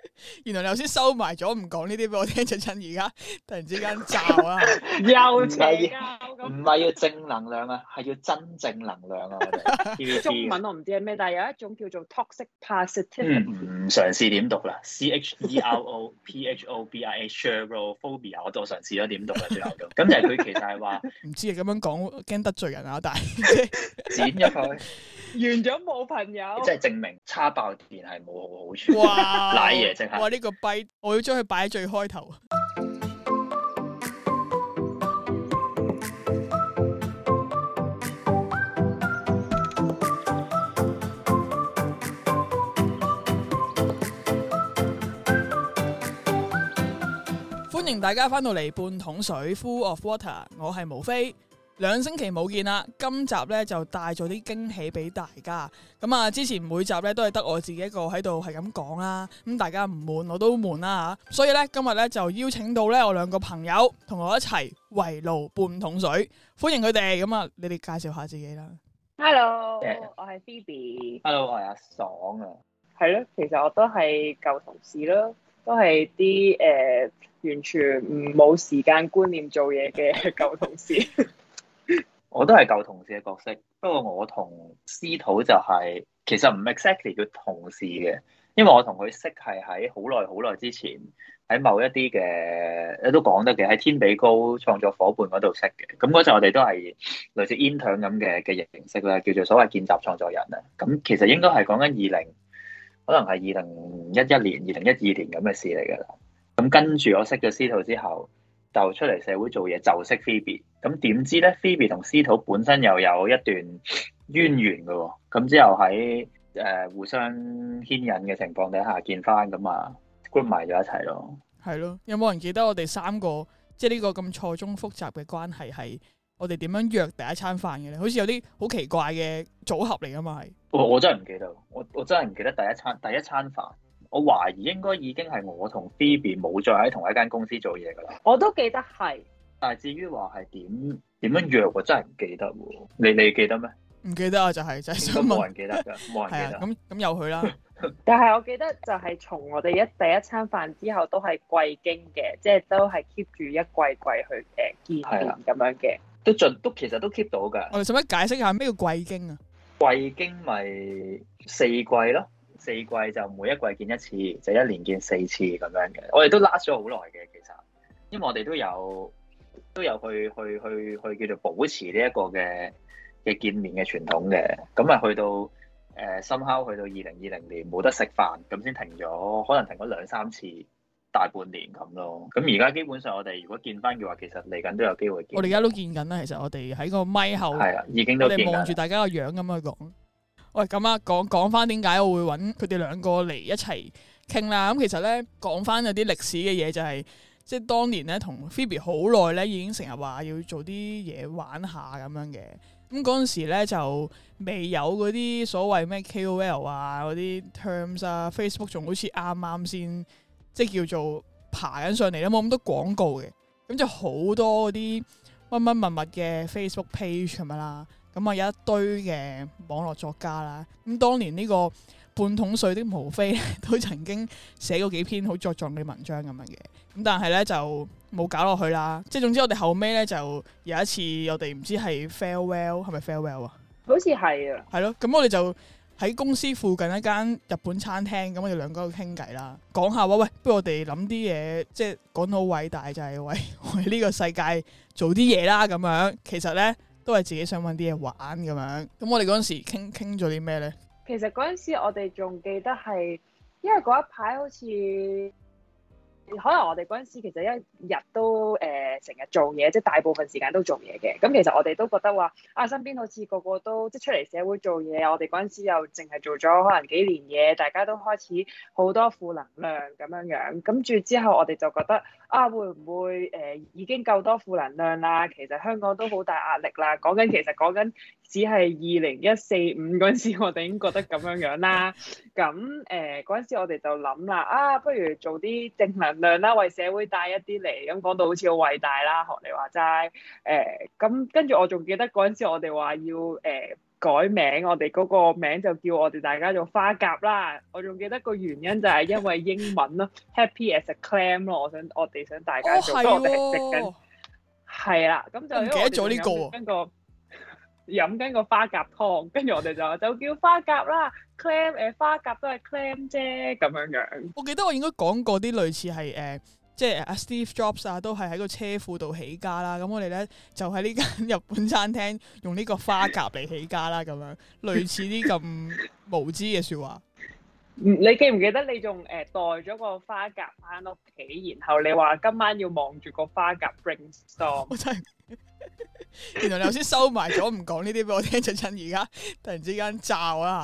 原來你頭先收埋咗唔講呢啲俾我聽，陳而家突然之間炸啊！ 又邪教咁。 唔係要正能量啊，係要真正能量啊！我哋 TVB 中文我唔知係咩，但係有一種叫做 toxic positivity。 唔嘗試點讀啦，CHEROPHOBIA，Cherophobia，我嘗試咗點讀啦，最後都。咁就係佢其實係話唔知啊，咁樣講驚得罪人啊，但係剪咗佢， 完咗冇朋友。 即係證明叉爆電係冇好處。 哇！ 賴嘢即係。 哇！呢個跛，我要將佢擺喺最開頭。歡迎大家翻到嚟半桶水 Full of Water， 我係毛飛。2星期冇見啦，今集咧就帶咗啲驚喜俾大家。咁啊，之前每集咧都係得我自己一個喺度係咁講啦，咁大家唔悶我都悶啦吓。所以咧今日咧就邀請到咧我2個朋友同我一齊圍爐半桶水，歡迎佢哋。咁啊，你哋介紹下自己啦。 Hello，我係 Phoebe。 Hello，我係阿爽啊。 係咯，其實我都係舊同事咯，都係啲完全冇時間觀念做嘢嘅舊同事。 我都係舊同事嘅角色，不過我同司徒就係、其實唔 exactly 叫同事嘅，因為我同佢識係喺好耐之前，喺某一啲嘅都講得嘅，喺天比高創作伙伴嗰度識嘅。咁嗰陣我哋都係類似 intern 咁嘅形式啦，叫做所謂見習創作人啊。咁其實應該係講緊可能係2011年、2012年咁嘅事嚟㗎啦。咁跟住我識咗司徒之後，就出嚟社會做嘢，就識 Phoebe。咁點知咧 Phoebe 同司徒本身又有一段淵源嘅喎。咁之後喺互相牽引嘅情況底下見翻，咁啊 group 埋咗一齊咯。 係咯，有冇人記得我哋3個即係呢個咁錯綜複雜嘅關係係我哋點樣約第一餐飯嘅咧？好似有啲好奇怪嘅組合嚟噶嘛係。 我真係唔記得，我真係唔記得第一餐飯。我懷疑應該已經係我同 Phoebe 冇再喺同一間公司做嘢噶啦。 我都記得係， 但係至於話係點樣約，我真係唔記得喎。你記得咩？ 唔記得啊，就係想問。 冇人記得㗎，冇人記得。 咁由佢啦。 但係我記得就係從我哋第一餐飯之後都係季經嘅，即係都係 keep 住一季去見面咁樣嘅。 都其實都 keep 到㗎。 我哋使乜解釋下咩叫季經啊？ 季經咪4季咯。4季就每一季見一次，就1年見4次咁樣嘅。我哋都 last 咗好耐嘅，其實，因為我哋都有去叫做保持呢一個嘅見面嘅傳統嘅。咁啊去到somehow去到2020年冇得食飯，咁先停咗，可能停咗2-3次，大半年咁咯。咁而家基本上我哋如果見翻嘅話，其實嚟緊都有機會見。 我哋而家都見緊啦，其實我哋喺個咪後， 係啊，已經都見緊。 我哋望住大家個樣咁去講。喂，咁啊，講翻點解我會揾佢哋2個嚟一齊傾啦？咁其實咧講翻有啲歷史嘅嘢，就係即係當年咧同 Phoebe 好耐咧，已經成日話要做啲嘢玩下咁樣嘅。咁嗰陣時咧就未有嗰啲所謂咩 KOL 啊嗰啲 terms 啊 ，Facebook 仲好似啱啱先即係叫做爬緊上嚟啦，冇咁多廣告嘅。咁就好多嗰啲乜乜物物嘅 Facebook page 咁樣啦。咁啊有一堆嘅網絡作家啦，咁當年呢個半桶水的毛飛都曾經寫過幾篇好作狀嘅文章咁樣嘅，咁但係咧就冇搞落去啦。即係總之我哋後尾咧就有一次我哋唔知係 farewell 係咪 farewell 啊？ 好似係啊。 係咯，咁我哋就喺公司附近一間日本餐廳，咁我哋2個傾偈啦，講下話喂，不如我哋諗啲嘢，即係講到好偉大就係為呢個世界做啲嘢啦咁樣。其實咧都係自己想揾啲嘢玩咁樣。咁我哋嗰陣時傾咗啲咩咧？ 其實嗰陣時我哋仲記得係，因為嗰一排好似可能我哋嗰陣時其實一日都成日做嘢，即係大部分時間都做嘢嘅。咁其實我哋都覺得話身邊好似個個都即係出嚟社會做嘢，我哋嗰陣時又淨係做咗可能幾年嘢，大家都開始好多負能量咁樣樣。咁住之後我哋就覺得會唔會已經夠多負能量啦？其實香港都好大壓力啦。講緊只係2014-15嗰陣時，我哋已經覺得咁樣樣啦。咁嗰陣時我哋就諗啦，不如做啲正能量啦，為社會帶一啲嚟。咁講到好似好偉大啦，學你話齋。咁跟住我仲記得嗰陣時我哋話要改名，我哋嗰個名就叫我哋大家做花甲啦。我仲記得個原因就係因為英文咯，happy as a clam 咯。我哋想大家做，不過我哋係食緊，係啦。咁就因為我哋飲緊個花甲湯，跟住我哋就叫花甲啦。clam 花甲都係 clam 啫，咁樣。 我記得我應該講過啲類似係即係阿 Steve Jobs 啊，都係喺個車庫度起家啦。咁我哋咧就喺呢間日本餐廳用呢個花甲嚟起家啦，咁樣類似啲咁無知嘅説話。 你記唔記得你仲帶咗個花甲翻屋企，然後你話今晚要望住個花甲 brainstorm？ 我真係原來你頭先收埋咗唔講呢啲俾我聽，就趁而家突然之間炸啦！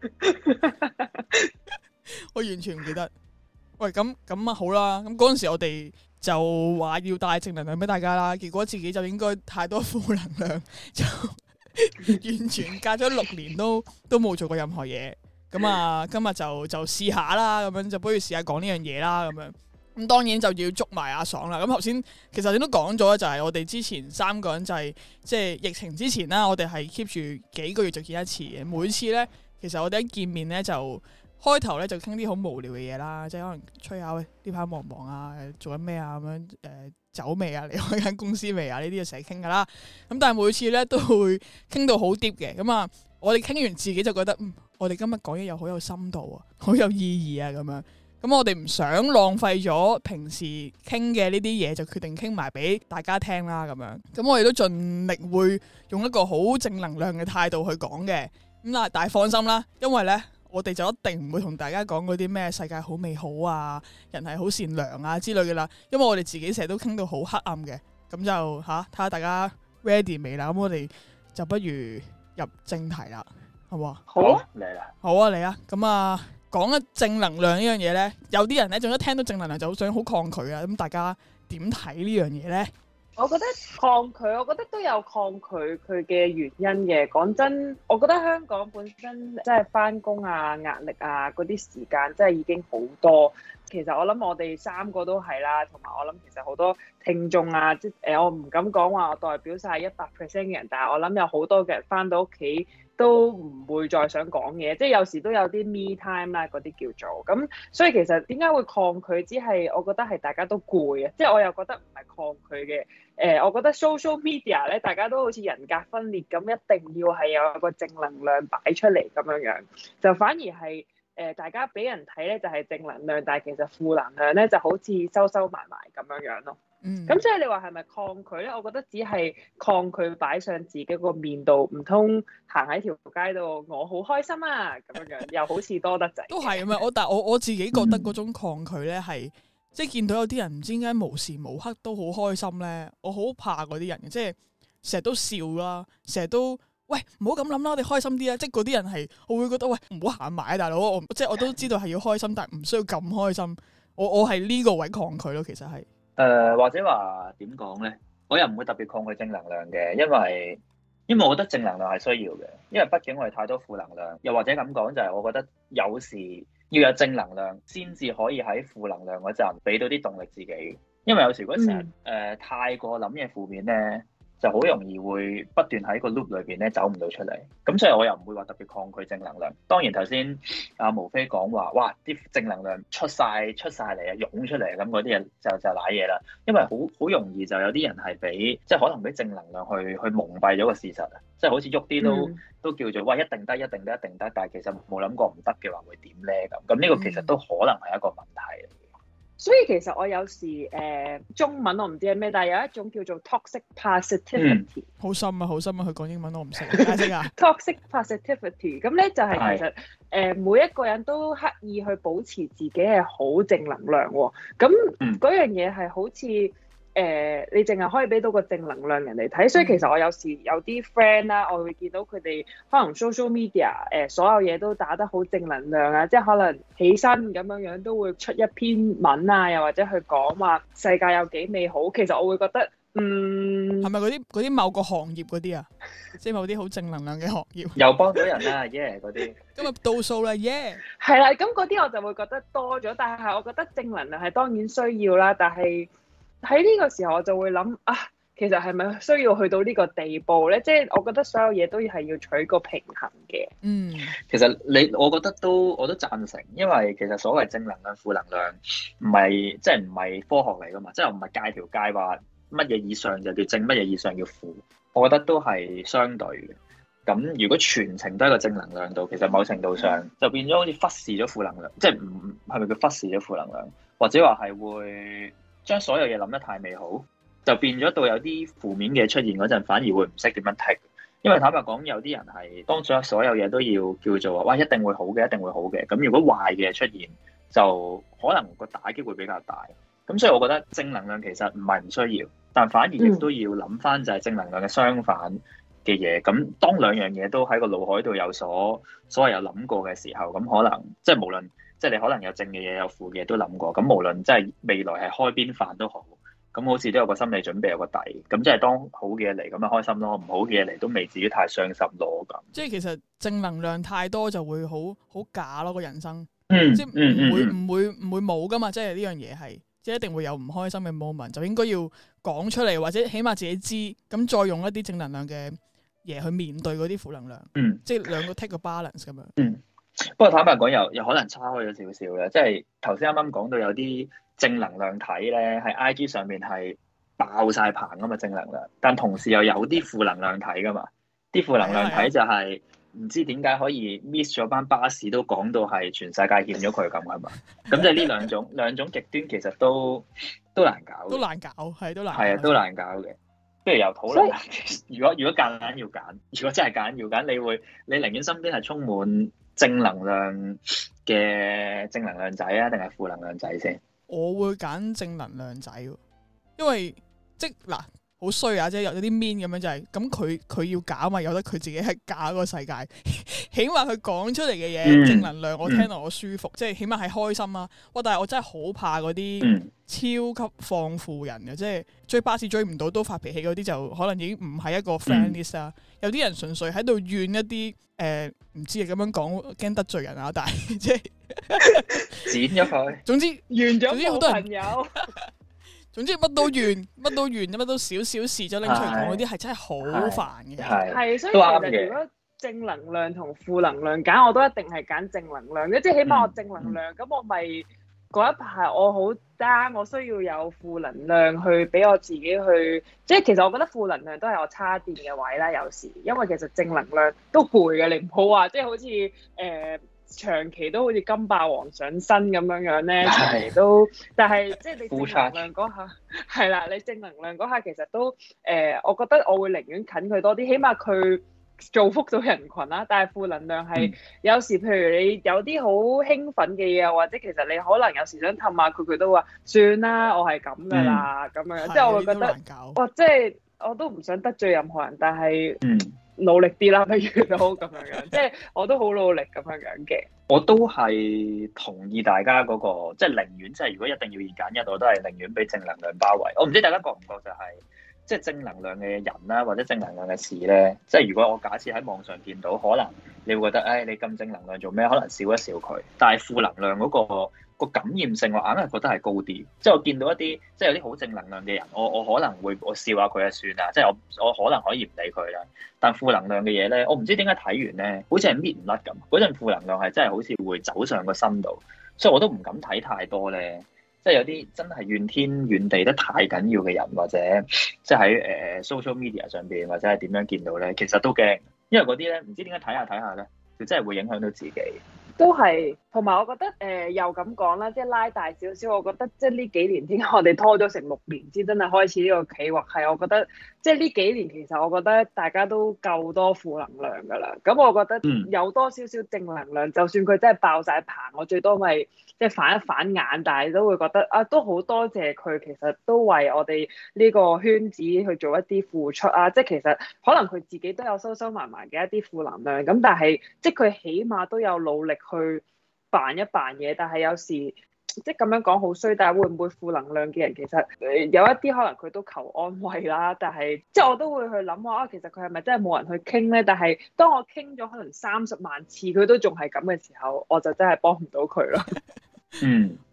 我完全唔記得。喂，咁啊好啦，咁嗰陣時我哋就話要帶正能量俾大家啦，結果自己就應該太多負能量，就完全隔咗6年都冇做過任何嘢。咁啊，今日就試下啦，咁樣就不如試下講呢樣嘢啦，咁樣。咁當然就要捉埋阿爽啦。咁頭先其實你都講咗，就係我哋之前3個人就係即係疫情之前啦，我哋係 keep 住幾個月就見一次嘅。每次咧，其實我哋一見面咧就開頭咧就傾啲好無聊嘅嘢啦，即係可能吹下喂呢排忙唔忙啊，做緊咩啊咁樣，走未啊，離開間公司未啊，呢啲就成日傾噶啦。咁但係每次咧都會傾到好 deep 嘅。咁啊，我哋傾完自己就覺得我哋今日講嘢又好有深度啊，好有意義啊咁樣。咁我哋唔想浪費咗平時傾嘅呢啲嘢，就決定傾埋俾大家聽啦咁樣。咁我哋都盡力會用一個好正能量嘅態度去講嘅。咁嗱，但係放心啦，因為咧我哋就一定唔會同大家講嗰啲咩世界好美好啊，人係好善良啊之類嘅啦。因為我哋自己成日都傾到好黑暗嘅。咁就睇下大家 ready 未啦。咁我哋就不如入正題啦，好唔好啊？ 好啊， 嚟啦！ 好啊，嚟啊！咁啊〜講嘅正能量呢樣嘢呢，有啲人呢，仲一聽到正能量就好想好抗拒啊！咁大家點睇呢樣嘢呢？ 我覺得抗拒，我覺得都有抗拒佢嘅原因嘅。講真，我覺得香港本身即係返工啊、壓力啊嗰啲時間真係已經好多。其實我諗我哋3個都係啦，同埋我諗其實好多聽眾啊，我唔敢講話我代表晒100% 嘅人，但係我諗有好多嘅人返到屋企都唔會再想講嘢，即係有時都有啲 me time 啦，嗰啲叫做咁。所以其實點解會抗拒？只係我覺得係大家都攰啊，即係我又覺得唔係抗拒嘅。我覺得 social media 咧，大家都好似人格分裂咁，一定要係有個正能量擺出嚟咁樣樣，就反而係大家俾人睇咧就係正能量，但係其實負能量咧就好似收埋埋咁樣樣咯。咁所以你話係咪抗拒咧？我覺得只係抗拒擺上自己個面度，唔通行喺條街度，我好開心啊咁樣樣，又好似多得滯。 都係咁樣，但係我自己覺得嗰種抗拒咧係，即係見到有啲人唔知點解無時無刻都好開心咧，我好怕嗰啲人嘅，即係成日都笑啦，成日都喂唔好咁諗啦，我哋開心啲啊！即係嗰啲人係，我會覺得喂唔好行埋啊，大佬，即係我都知道係要開心，但係唔需要咁開心。我係呢個位抗拒咯，其實係。 或者話點講咧？我又唔會特別抗拒正能量嘅，因為我覺得正能量係需要嘅，因為畢竟我哋太多負能量，又或者咁講就係我覺得有時要有正能量先至可以喺負能量嗰陣俾到啲動力自己，因為有時如果成日太過諗嘢負面咧，就好容易會不斷喺個 loop 裏邊咧走唔到出嚟，咁所以我又唔會話特別抗拒正能量。當然頭先阿毛飛講話，哇啲正能量出晒嚟啊，湧出嚟咁嗰啲嘢就瀨嘢啦，因為好容易就有啲人係俾即係可能俾正能量去蒙蔽咗個事實啊，即係好似喐啲都叫做哇一定得，但係其實冇諗過唔得嘅話會點咧咁呢個其實都可能係一個問題。 所以其實我有時中文我唔知係咩，但係有一種叫做 toxic positivity。 好深啊！佢講英文我唔識解釋啊。 toxic positivity 咁咧就係其實每一個人都刻意去保持自己係好正能量喎。咁嗰樣嘢係好似你淨係可以俾到個正能量人哋睇，所以其實我有時有啲 friend 啦，我會見到佢哋可能 social media 所有嘢都打得好正能量啊，即係可能起身咁樣都會出一篇文啊，又或者去講話世界有幾美好。其實我會覺得係咪嗰啲某個行業嗰啲啊？即係某啲好正能量嘅行業又幫到人啦耶嗰啲。 今日倒數啦耶！ 係啦，咁嗰啲我就會覺得多咗，但係我覺得正能量係當然需要啦，但係喺呢個時候我就會諗啊， 其實係咪需要去到呢個地步咧？即係我覺得所有嘢都係要取個平衡嘅。 其實我覺得我都贊成，因為其實所謂正能量、負能量唔係科學嚟噶嘛，即係唔係界條界話乜嘢以上就叫正，乜嘢以上叫負。我覺得都係相對嘅。咁如果全程都係個正能量度，其實某程度上就變咗好似忽視咗負能量，即係唔係咪叫忽視咗負能量，或者話係會將所有嘢諗得太美好，就變咗到有啲負面嘅出現嗰陣，反而會唔識點樣剔。因為坦白講，有啲人係當咗所有嘢都要叫做話，哇，一定會好嘅，一定會好嘅。咁如果壞嘅出現，就可能個打擊會比較大。咁所以我覺得正能量其實唔係唔需要，但反而亦都要諗翻就係正能量嘅相反嘅嘢。咁當兩樣嘢都喺個腦海度有所謂有諗過嘅時候，咁可能即係無論即係你可能有正嘅嘢有負嘅嘢都諗過。咁無論即係未來係開邊飯都好。咁好似都有個心理準備，有個底，咁即係當好嘅嘢嚟，咁咪開心咯；唔好嘅嘢嚟，都未至於太傷心咯。咁即係其實正能量太多就會好假咯，個人生，即係唔會冇噶嘛。即係呢樣嘢係，即係一定會有唔開心嘅 moment，就應該要講出嚟，或者起碼自己知，咁再用一啲正能量嘅嘢去面對嗰啲負能量。即係兩個 take 個 balance 咁樣。 不過坦白講，又可能差開咗少少嘅，即係頭先啱啱講到有啲正能量體咧，喺 IG 上面係爆晒棚㗎嘛正能量，但同時又有啲負能量體㗎嘛，啲負能量體就係唔知點解可以 miss 咗班巴士都講到係全世界欠咗佢咁係嘛？咁即係呢兩種極端其實都難搞，都難搞嘅。不如又討論下，如果夾硬要揀，如果真係夾硬要揀，你寧願身邊係充滿正能量嘅正能量仔啊，定係負能量仔先？ 我會揀正能量仔，因為即嗱好衰啊，即係有啲 mean 咁樣就係咁佢要搞嘛，由得佢自己係搞嗰個世界，起碼佢講出嚟嘅嘢正能量，我聽到我舒服，即係起碼係開心啊！哇！但係我真係好怕嗰啲超級放負人嘅，即係追巴士追唔到都發脾氣嗰啲，就可能已經唔係一個 friend list 啦。有啲人純粹喺度怨一啲唔知啊，咁樣講驚得罪人啊，但係即係剪咗佢。 總之怨咗總之好多朋友。 總之乜都怨，乜都少少事就拎出嚟講嗰啲係真係好煩嘅。 係，所以其實如果正能量同負能量揀，我都一定係揀正能量嘅。即係起碼我正能量，咁我咪嗰一排我好 down，我需要有負能量去俾我自己去。即係其實我覺得負能量都係我叉電嘅位啦，有時因為其實正能量都攰嘅，你唔好話即係好似長期都好似金霸王上身咁樣咧，長期都，但係即係你正能量嗰下係啦，你正能量嗰下其實都我覺得我會寧願近佢多啲，起碼佢造福到人群啦。但係負能量係有時，譬如你有啲好興奮嘅嘢，或者其實你可能有時想氹下佢，佢都話算啦，我係咁噶啦咁樣，即係我會覺得哇，即係我都唔想得罪任何人，但係努力啲啦，不如都咁樣，即係我都好努力咁樣嘅。 我都係同意大家嗰個，即係寧願，即係如果一定要二揀一，我都係寧願俾正能量包圍。我唔知大家覺唔覺就係，即係正能量嘅人啦，或者正能量嘅事咧，即係如果我假設喺網上見到，可能你會覺得，你咁正能量做咩？可能笑一笑佢。但係負能量嗰個感染性，我硬係覺得係高啲。即係我見到一啲，即係有啲好正能量嘅人，我可能會我笑下佢就算啦，即係我可能可以唔理佢啦。但負能量嘅嘢咧，我唔知點解睇完咧，好似係搣唔甩咁。嗰陣負能量係真係好似會走上個心度，所以我都唔敢睇太多咧。即係有啲真係怨天怨地得太緊要嘅人，或者即係喺social media 上邊，或者係點樣見到咧，其實都驚，因為嗰啲咧唔知點解睇下咧，就真係會影響到自己。 都係，同埋我覺得又咁講啦，即係拉大少少，我覺得即係呢幾年點解我哋拖咗成6年先真係開始呢個企劃，係我覺得即係呢幾年其實我覺得大家都夠多負能量㗎啦。咁我覺得有多少少正能量，就算佢真係爆晒棚，我最多咪即係反一反眼，但係都會覺得啊，都好多謝佢，其實都為我哋呢個圈子去做一啲付出啊。即係其實可能佢自己都有收埋嘅一啲負能量，咁但係即係佢起碼都有努力去扮一扮嘢，但係有時即係咁樣講好衰，但係會唔會負能量嘅人其實有一啲可能佢都求安慰啦，但係即係我都會去諗話其實佢係咪真係冇人去傾咧？但係當我傾咗可能30萬次，佢都仲係咁嘅時候，我就真係幫唔到佢咯。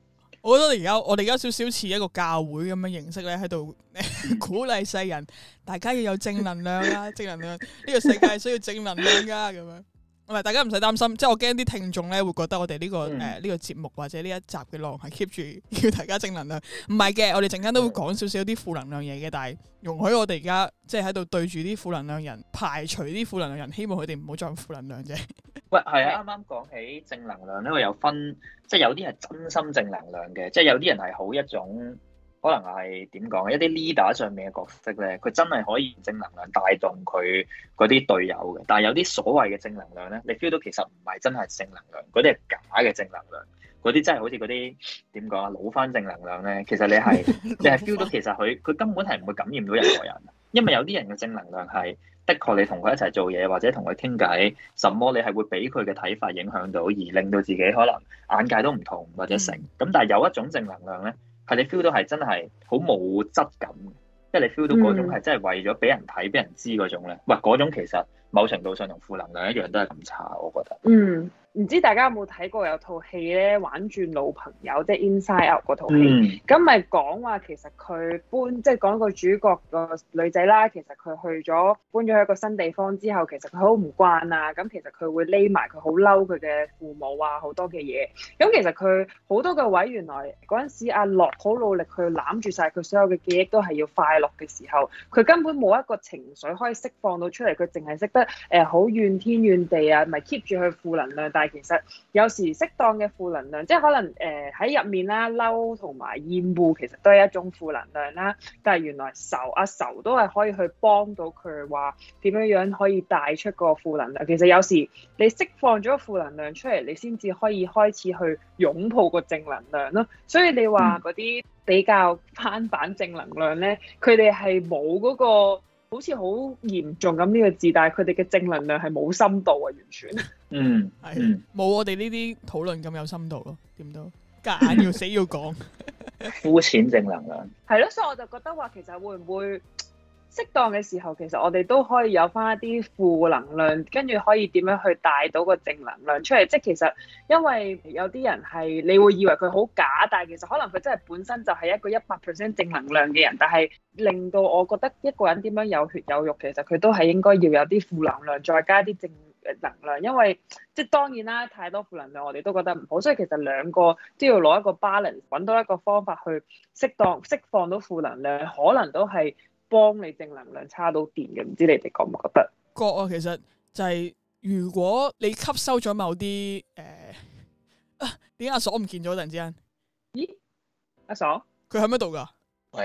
我覺得我哋而家少少似一個教會咁樣形式咧，喺度鼓勵世人，大家要有正能量啦，正能量呢個世界需要正能量噶，咁樣。唔係，大家唔使擔心，即係我驚啲聽眾咧會覺得我哋呢個呢個節目或者呢一集嘅內容係 keep 住要大家正能量。唔係嘅，我哋陣間都會講少少啲負能量嘢嘅，但係容許我哋而家即係喺度對住啲負能量人，排除啲負能量人，希望佢哋唔好再有負能量啫。 喂，係啊，啱啱講起正能量咧，我有分，即係有啲係真心正能量嘅，即係有啲人係好一種。可能係點講？一啲 leader 上面嘅角色咧，佢真係可以正能量帶動佢嗰啲隊友嘅。但係有啲所謂嘅正能量咧，你 feel 到其實唔係真係正能量，嗰啲係假嘅正能量。嗰啲真係好似嗰啲點講啊，老翻正能量咧，其實你係 feel 到其實佢根本係唔會感染到任何人。因為有啲人嘅正能量係的確你同佢一齊做嘢或者同佢傾偈，什麼你係會俾佢嘅睇法影響到，而令到自己可能眼界都唔同或者成。咁但係有一種正能量咧。係你 feel 到係真係好冇質感嘅，即係你 feel 到嗰種係真係為咗俾人睇、俾人知嗰種咧。喂，嗰種其實某程度上同負能量一樣都係咁差，我覺得。 唔知大家有冇睇過有套戲咧，玩轉老朋友，即係 Inside Out 嗰套戲。咁咪講話其實佢搬，即係講個主角個女仔啦。其實佢搬咗去一個新地方之後，其實佢好唔慣啊。咁其實佢會匿埋，佢好嬲佢嘅父母啊，好多嘅嘢。咁其實佢好多嘅位，原來嗰陣時阿樂好努力去攬住晒佢所有嘅記憶，都係要快樂嘅時候，佢根本冇一個情緒可以釋放到出嚟，佢淨係識得好怨天怨地啊，咪 keep 住佢負能量。但係其實有時適當嘅負能量，即係可能喺入面啦，嬲同埋厭惡其實都係一種負能量啦。但係原來仇都係可以去幫到佢，話點樣可以帶出個負能量。其實有時你釋放咗負能量出嚟，你先至可以開始去擁抱個正能量咯。所以你話嗰啲比較翻版正能量咧，佢哋係冇嗰個好似好嚴重咁呢個字，但係佢哋嘅正能量係冇深度啊，完全。 係冇我哋呢啲討論咁有深度咯，點都夾硬要死要講， 膚淺正能量。 係咯，所以我就覺得話其實會唔會適當嘅時候，其實我哋都可以有翻一啲負能量，跟住可以點樣去帶到個正能量出嚟。即係其實因為有啲人係你會以為佢好假，但係其實可能佢真係本身就係一個100% 正能量嘅人，但係令到我覺得一個人點樣有血有肉，其實佢都係應該要有啲負能量，再加啲正能量。因為即係當然啦，太多負能量我哋都覺得唔好，所以其實兩個都要攞一個 balance，揾到一個方法去適當釋放到負能量，可能都係幫你正能量叉到電嘅。唔知你哋覺唔覺得？ 覺啊，其實就係如果你吸收咗某啲點解阿鎖唔見咗？突然之間， 咦？阿鎖佢喺乜度㗎？ 喂，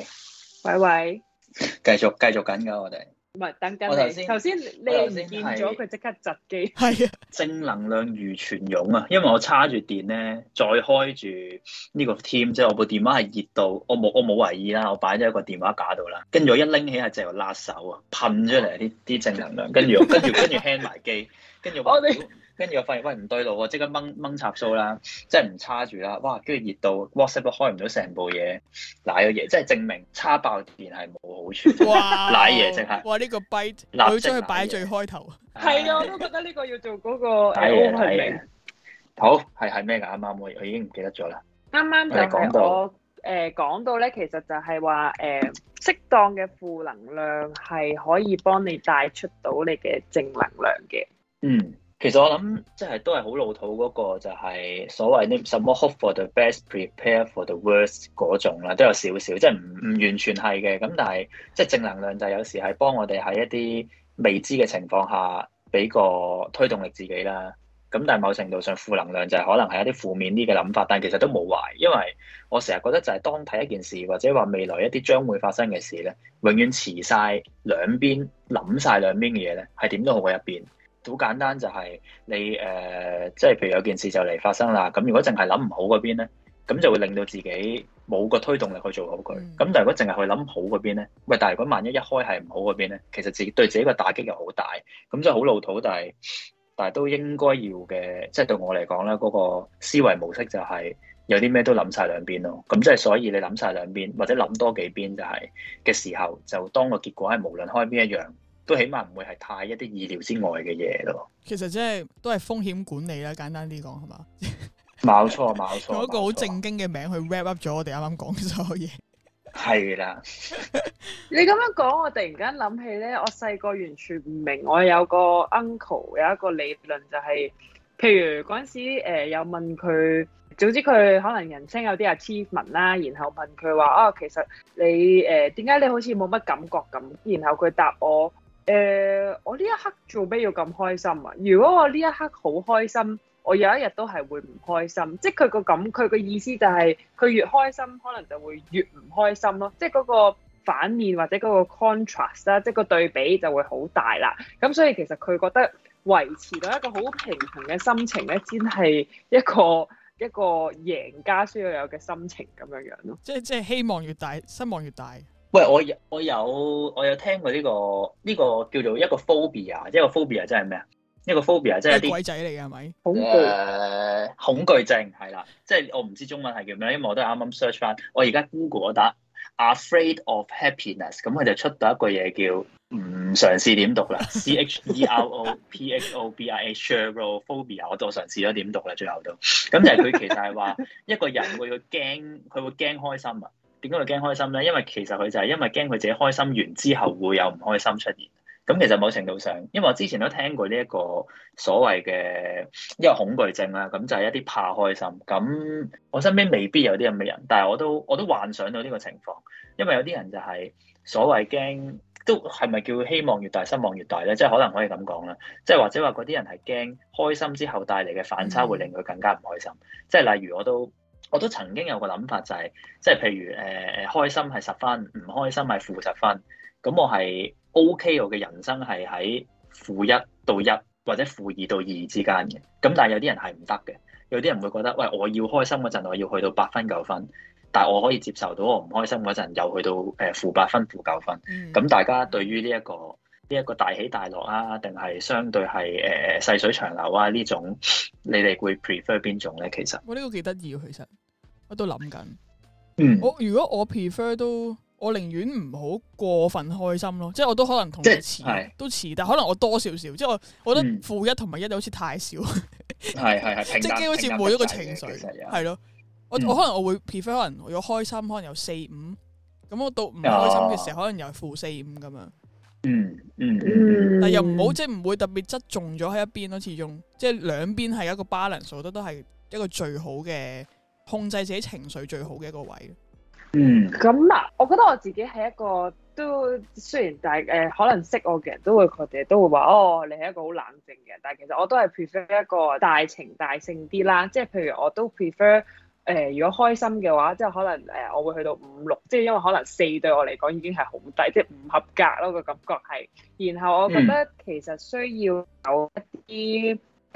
繼續緊㗎，我哋。 唔係等緊你。頭先你唔見咗佢，即刻窒機。 係啊， 正能量如泉湧啊！因為我叉住電咧，再開住呢個 team，即係我部電話係熱到，我冇為意啦，我擺咗喺個電話架度啦。跟住我一拎起係直頭辣手啊，噴出嚟啲正能量，跟住 hand 埋機，跟住我發現喂唔對路喎，即刻掹插蘇啦，即係唔叉住啦。哇！跟住熱到 WhatsApp 都開唔到成部嘢，瀨咗嘢，即係證明叉爆電係冇好處。 哇！ 瀨嘢即係。 哇！呢個 bite，我要將佢擺喺最開頭。 係啊，我都覺得呢個要做嗰個 opening。 好，係咩㗎？啱啱我已經唔記得咗啦。 啱啱就係我講到咧，其實就係話適當嘅負能量係可以幫你帶出到你嘅正能量嘅。 其實我諗即係都係好老土嗰個，就係所謂呢什麼 hope for the best, prepare for the worst 嗰種啦，都有少少，即係唔完全係嘅。咁但係即係正能量就有時係幫我哋喺一啲未知嘅情況下俾個推動力自己啦。咁但係某程度上負能量就係可能係一啲負面啲嘅諗法，但係其實都冇壞，因為我成日覺得就係當睇一件事或者話未來一啲將會發生嘅事咧，永遠持晒兩邊諗晒兩邊嘅嘢咧，係點都好過一邊。好簡單就係你即係譬如有件事就嚟發生啦，咁如果淨係諗唔好嗰邊咧，咁就會令到自己冇個推動力去做好佢。咁但係如果淨係去諗好嗰邊咧，喂，但係如果萬一一開係唔好嗰邊咧，其實自己對自己個打擊又好大。咁即係好老土，但係都應該要嘅，即係對我嚟講咧，嗰個思維模式就係有啲咩都諗晒兩邊咯。咁即係所以你諗晒兩邊，或者諗多幾邊就係嘅時候，就當個結果係無論開邊一樣，都起碼唔會係太一啲意料之外嘅嘢咯。 其實即係都係風險管理啦，簡單啲講係嘛？ 冇錯冇錯， 用一個好冇錯正經嘅名去 wrap up 咗我哋啱啱講嘅所有嘢。 係啦， 你咁樣講，我突然間諗起咧，我細個完全唔明，我有個 uncle 有一個理論就係、譬如嗰陣時有問佢，總之佢可能人生有啲 achievement 啦，然後問佢話其實你點解你好似冇乜感覺咁？然後佢答我我呢一刻做咩要咁開心啊？如果我呢一刻好開心，我有一日都係會唔開心，即係佢個意思就係佢越開心，可能就會越唔開心咯。即係嗰個反面或者嗰個 contrast 啦，即係個對比就會好大啦。咁所以其實佢覺得維持到一個好平衡嘅心情咧，先係一個贏家需要有嘅心情咁樣樣咯。 即係希望越大，失望越大。 喂，我有聽過呢個叫做一個 phobia， 一個 phobia 即係咩啊？一個 phobia 即係一啲鬼仔嚟嘅係咪？ 恐懼症係啦，即係我唔知中文係叫咩，因為我都係啱啱 search 翻。我而家 Google 我打 Afraid of Happiness， 咁佢就出到一個嘢叫唔嘗試點讀啦，CHEROPHOBIA， 我嘗試咗點讀啦，最後都咁就係佢其實係話一個人會驚開心啊。點解會驚開心咧？因為其實佢就係因為驚佢自己開心完之後會有唔開心出現。咁其實某程度上，因為我之前都聽過呢一個所謂嘅一個恐懼症啦，咁就係一啲怕開心。咁我身邊未必有啲咁嘅人，但係我都幻想到呢個情況，因為有啲人就係所謂驚，都係咪叫希望越大失望越大咧？即係可能可以咁講啦，即係或者話嗰啲人係驚開心之後帶嚟嘅反差會令佢更加唔開心。即係例如我都曾經有個諗法就係，即係譬如開心係10分，唔開心係-10分，咁我係 OK， 我嘅人生係喺-1到1或者-2到2之間嘅。咁但係有啲人係唔得嘅，有啲人會覺得，喂，我要開心嗰陣我要去到8分9分，但係我可以接受到我唔開心嗰陣又去到-8分-9分。咁大家對於呢一個大起大落啊，定係相對係細水長流啊呢種，你哋會 prefer 邊種咧？其實我呢個幾得意，其實我都諗緊。如果我 prefer 我寧願唔好過分開心咯，即係我都可能同你似，都似，但可能我多少少，即係我覺得-1同埋1好似太少， 係即係好似每一個情緒係咯。我可能我會 prefer 可能如果開心可能有4、5，咁我到唔開心嘅時候可能又係-4、5咁樣。但又唔好即係唔會特別側重咗喺一邊咯，始終即係兩邊係一個 balance，我覺得都係一個最好嘅控制自己情緒最好嘅一個位。 咁啊，我覺得我自己係一個都雖然但係可能識我嘅人都會佢哋都會話你係一個好冷靜嘅人，但係其實我都係 prefer 一個大情大性啲啦，即係譬如我都 prefer。如果開心嘅話，即係可能我會去到5、6，即係因為可能4對我嚟講已經係好低，即係唔合格咯個感覺係。然後我覺得其實需要有一啲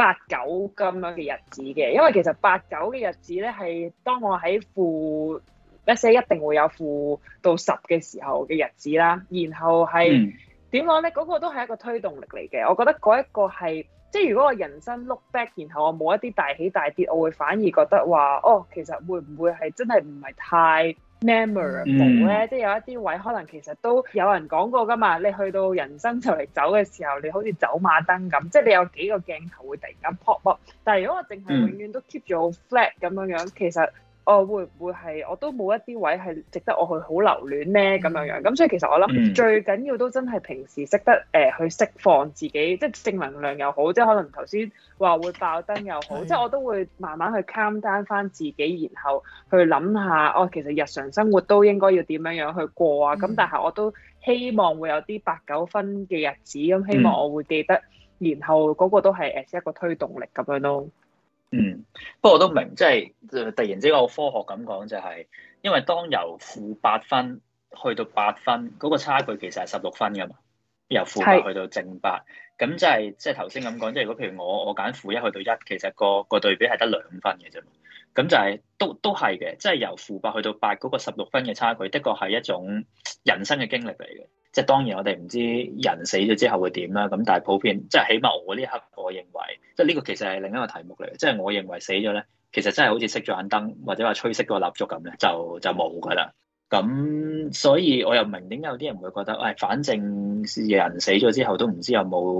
8、9咁樣嘅日子嘅，因為其實8、9嘅日子咧係當我喺負一定會有負到10嘅時候嘅日子啦。然後係點講咧？嗰個都係一個推動力嚟嘅。我覺得嗰一個係。即係如果我人生 look back，然後我冇一啲大起大跌，我會反而覺得話，其實會唔會係真係唔係太 memorable 咧？即係有一啲位可能其實都有人講過㗎嘛。你去到人生就嚟走嘅時候，你好似走馬燈咁，即係你有幾個鏡頭會突然間 pop up。但係如果我淨係永遠都 keep 住好 flat 咁樣，其實會唔會係我都冇一啲位係值得我去好留戀咧咁樣。咁所以其實我諗最緊要都真係平時識得去釋放自己，即係正能量又好，即係可能頭先話會爆燈又好，即係我都會慢慢去 calm down 翻自己，然後去諗下其實日常生活都應該要點樣去過啊。咁但係我都希望會有啲8、9分嘅日子，咁希望我會記得，然後嗰個都係一個推動力咁樣咯。 不過我都明，即係突然之間我科學咁講就係，因為當由-8分去到8分嗰個差距其實係16分噶嘛，由-8去到正8，咁即係頭先咁講，即係如果譬如我揀-1去到1，其實個對比係得2分嘅啫嘛，咁就係都係嘅，即係由-8去到8嗰個16分嘅差距，的確係一種人生嘅經歷嚟嘅。即係當然我哋唔知人死咗之後會點啦，咁但係普遍即係起碼我呢一刻我認為，即係呢個其實係另一個題目嚟嘅，即係我認為死咗咧，其實真係好似熄咗盞燈或者話吹熄個蠟燭咁咧，就冇噶啦。咁所以我又明點解有啲人會覺得，反正人死咗之後都唔知有冇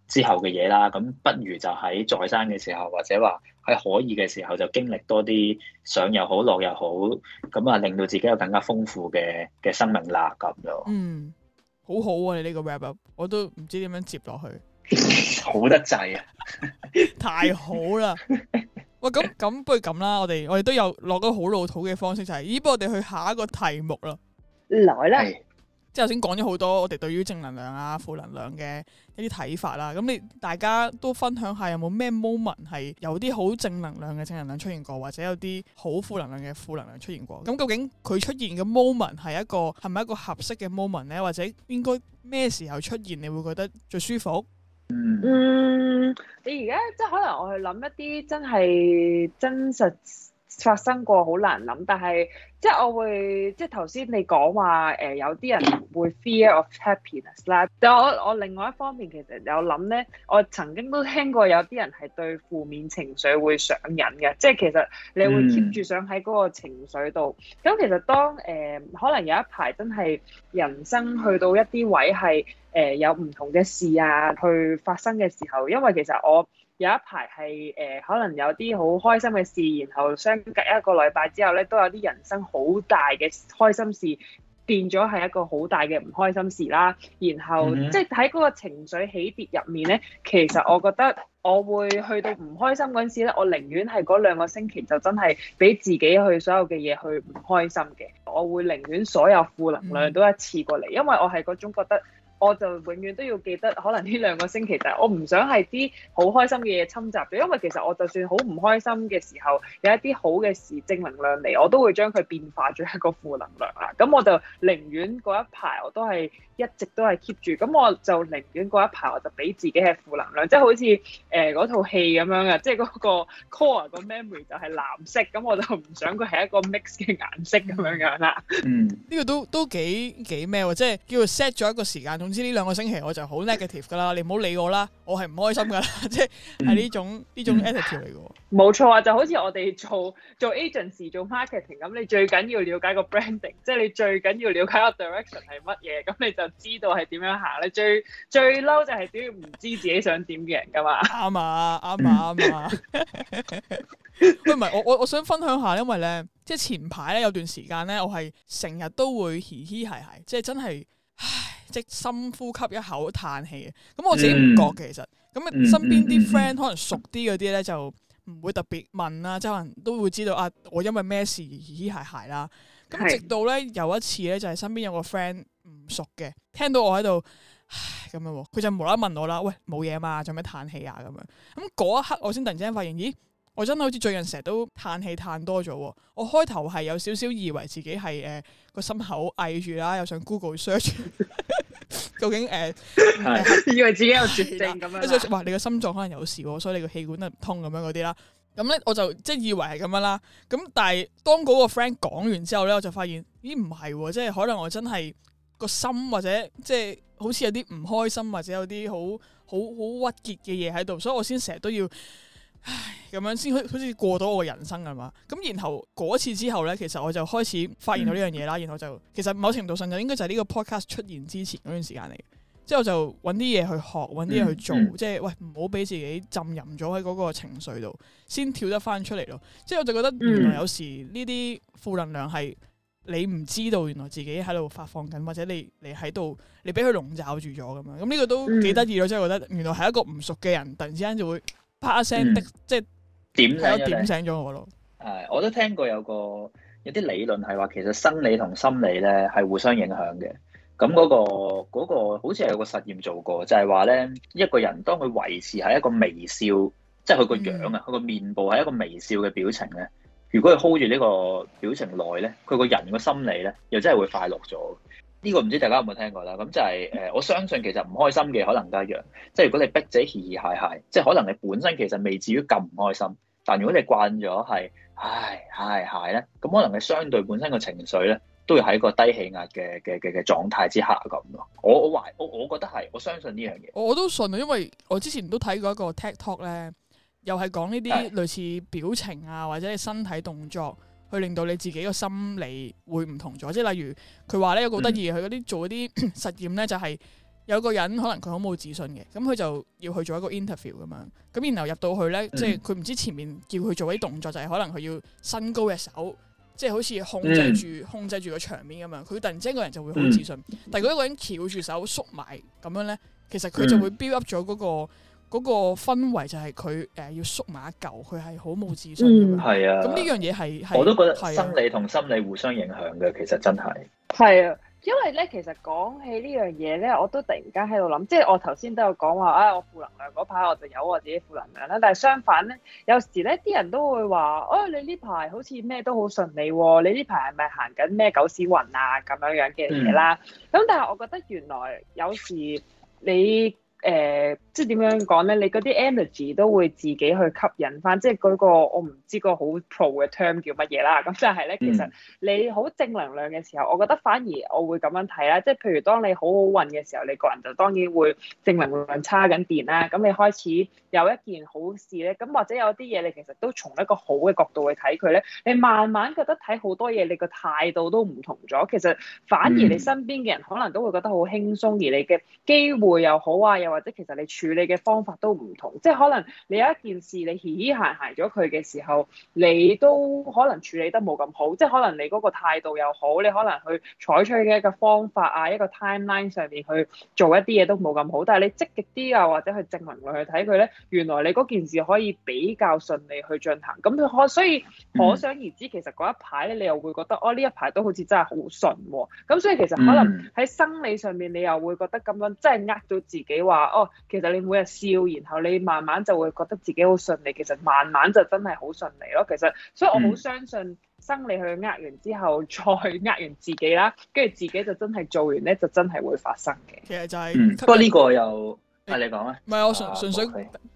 之後嘅嘢啦。咁不如就喺在生嘅時候，或者話喺可以嘅時候，就經歷多啲上又好落又好，咁啊令到自己有更加豐富嘅生命啦咁樣。 嗯，好好啊！你呢個 wrap up，我都唔知點樣接落去。 好得滯啊！ 太好啦！喂，咁不如咁啦，我哋都有落咗好老土嘅方式，就係咦，不如我哋去下一個題目啦。 來啦， 即係頭先講咗好多我哋對於正能量啊、負能量嘅一啲睇法啦。咁大家都分享下有冇咩 moment 係有啲好正能量嘅正能量出現過，或者有啲好負能量嘅負能量出現過。咁究竟佢出現嘅 moment 係咪一個合適嘅 moment 呢？或者應該咩時候出現你會覺得最舒服？ 你而家即係可能我去諗一啲真係真實發生過，好難諗。但係即係我會即係頭先你講話有啲人會 fear of happiness 啦。但係我另外一方面其實有諗咧，我曾經都聽過有啲人係對負面情緒會上癮嘅，即係其實你會 keep 住想喺嗰個情緒度。咁其實當可能有一排真係人生去到一啲位係有唔同嘅事啊去發生嘅時候，因為其實我有一排係可能有啲好開心嘅事，然後相隔一個禮拜之後咧，都有啲人生好大嘅開心事變咗係一個好大嘅唔開心事啦。然後即係喺嗰個情緒起跌入面咧，其實我覺得我會去到唔開心嗰陣時咧，我寧願係嗰2個星期就真係俾自己去所有嘅嘢去唔開心嘅。我會寧願所有負能量都一次過嚟，因為我係嗰種覺得。我就永遠都要記得，可能呢2個星期就係我唔想係啲好開心嘅嘢侵襲咗，因為其實我就算好唔開心嘅時候，有一啲好嘅事正能量嚟，我都會將佢變化咗一個負能量啦。咁我就寧願嗰一排我都係一直都係 keep 住，咁我就寧願嗰一排我就俾自己係負能量，即係好似嗰套戲咁樣嘅，即係嗰個 core 個 memory 就係藍色，咁我就唔想佢係一個 mix 嘅顏色咁樣啦。 呢個都幾咩喎？即係叫做 set 咗一個時間。總之呢2個星期我就好 negative 噶啦，你唔好理我啦，我係唔開心噶啦，即係呢種 attitude 嚟嘅。 冇錯啊，就好似我哋做 agency 做 marketing 咁，你最緊要了解個 branding， 即係你最緊要了解個 direction 係乜嘢，咁你就知道係點樣行。你最嬲就係點唔知自己想點嘅人噶嘛。啱啊。喂，唔係我想分享下，因為咧，即係前排咧有段時間咧，我係成日都會嘻嘻係，即係真係。即深呼吸一口嘆氣嘅，咁我自己唔覺嘅其實，咁身邊啲 friend 可能熟啲嗰啲咧就唔會特別問啦，即係可能都會知道啊，我因為咩事而嘻嘻係啦。咁直到咧有一次咧，就係身邊有個 friend 唔熟嘅，聽到我喺度唉咁樣，佢就無啦啦問我啦，喂，冇嘢嘛，做咩嘆氣啊咁樣。咁嗰一刻我先突然之間發現，咦，我真係好似最近成日都嘆氣嘆多咗。我開頭係有少少以為自己係個心口翳住啦，又上 Google search 究竟以為自己有絕症咁樣。 哇！你個心臟可能有事喎，所以你個氣管都唔通咁樣嗰啲啦。咁咧我就即係以為係咁樣啦。咁但係當嗰個 friend 講完之後咧，我就發現咦唔係喎，即係可能我真係個心或者即係好似有啲唔開心或者有啲好鬱結嘅嘢喺度，所以我先成日都要。唉，咁樣先好似過到我嘅人生係嘛？咁然後嗰次之後咧，其實我就開始發現到呢樣嘢啦。然後就其實某程度上就應該就係呢個 podcast 出現之前嗰段時間嚟嘅。之後就揾啲嘢去學，揾啲嘢去做，即係喂唔好俾自己浸淫咗喺嗰個情緒度，先跳得翻出嚟咯。即係我就覺得原來有時呢啲負能量係你唔知道，原來自己喺度發放緊，或者你喺度你俾佢籠罩住咗咁樣。咁呢個都幾得意咯，即係覺得原來係一個唔熟嘅人，突然之間就會。啪一聲的，即係點醒咗我咯。 係，我都聽過有啲理論係話，其實生理同心理咧係互相影響嘅。咁嗰個好似係有個實驗做過，就係話咧，一個人當佢維持喺一個微笑，即係佢個樣啊，佢個面部係一個微笑嘅表情咧。如果佢 hold 住呢個表情耐咧，佢個人個心理咧又真係會快樂咗。呢個唔知大家有冇聽過啦，咁就係我相信其實唔開心嘅可能都一樣，即係如果你逼自己嘻嘻嗨嗨，即係可能你本身其實未至於咁唔開心，但如果你慣咗係嗨咧，咁可能你相對本身個情緒咧都要喺個低氣壓嘅狀態之下咁咯。我覺得係，我相信呢樣嘢。 我都信啊，因為我之前都睇過一個 TikTok 咧，又係講呢啲類似表情啊或者你身體動作。去令到你自己個心理會唔同咗，即係例如佢話咧有個好得意嘅，佢嗰啲做嗰啲實驗咧就係有個人可能佢好冇自信嘅，咁佢就要去做一個 interview 咁樣，咁然後入到去咧，即係佢唔知前面叫佢做啲動作，就係可能佢要伸高隻手，即係好似控制住個場面咁樣，佢突然之間個人就會好自信。但係如果一個人翹住手縮埋咁樣咧，其實佢就會 build up 咗嗰個氛圍，就係佢要縮埋一嚿，佢係好冇自信咁樣。 係啊， 咁呢樣嘢係我都覺得生理同心理互相影響嘅，其實真係。 係啊。因為咧，其實講起呢樣嘢咧，我都突然間喺度諗，即係我頭先都有講話，我負能量嗰排我就有我自己負能量啦。但係相反咧，有時咧啲人都會話，你呢排好似咩都好順利喎，你呢排係咪行緊咩狗屎運啊咁樣嘅嘢啦？咁但係我覺得原來有時你即係點樣講咧？你嗰啲 energy 都會自己去吸引翻，即係嗰個我唔知個好 pro 嘅 term 叫乜嘢啦。咁但係咧，其實你好正能量嘅時候，我覺得反而我會咁樣睇啦。即係譬如當你好好運嘅時候，你個人就當然會正能量叉緊電啦。咁你開始有一件好事咧，咁或者有啲嘢你其實都從一個好嘅角度去睇佢咧，你慢慢覺得睇好多嘢，你個態度都唔同咗。其實反而你身邊嘅人可能都會覺得好輕鬆，而你嘅機會又好啊，又或者其實你處理嘅方法都唔同，即係可能你有一件事你嘻嘻閒閒咗佢嘅時候，你都可能處理得冇咁好，即係可能你嗰個態度又好，你可能去採取嘅一個方法啊，一個 timeline 上面去做一啲嘢都冇咁好，但係你積極啲啊，或者去正能量去睇佢咧，原來你嗰件事可以比較順利去進行，咁所以可想而知，其實嗰一排咧，你又會覺得呢一排都好似真係好順喎，咁所以其實可能喺生理上面，你又會覺得咁樣真係呃到自己話其實你每日笑，然後你慢慢就會覺得自己好順利，其實慢慢就真係好順利咯。其實，所以我好相信生理去呃完之後，再呃完自己啦，跟住自己就真係做完咧，就真係會發生嘅。 其實就係， 不過呢個又你講啊？ 唔係我純粹